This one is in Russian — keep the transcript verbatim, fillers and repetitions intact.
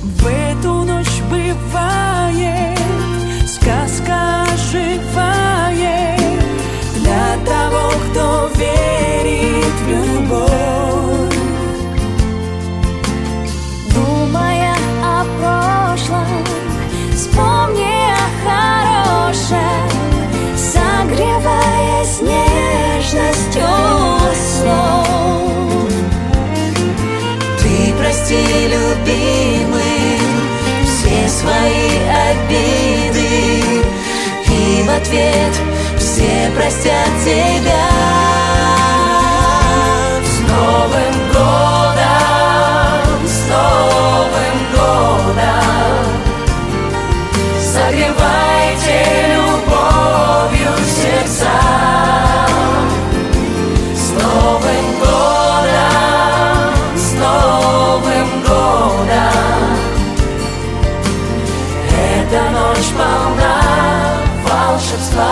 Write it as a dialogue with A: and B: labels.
A: В эту ночь бывает сказка оживает для того, кто верит в любовь.
B: Думая о прошлом, вспомни о хорошем, согреваясь нежностью слов.
A: Ты прости, любимый, все свои обиды, и в ответ все простят тебя. С Новым годом, с Новым годом, согревайте любовью сердца. С Новым годом, с Новым годом, эта ночь полна волшебства.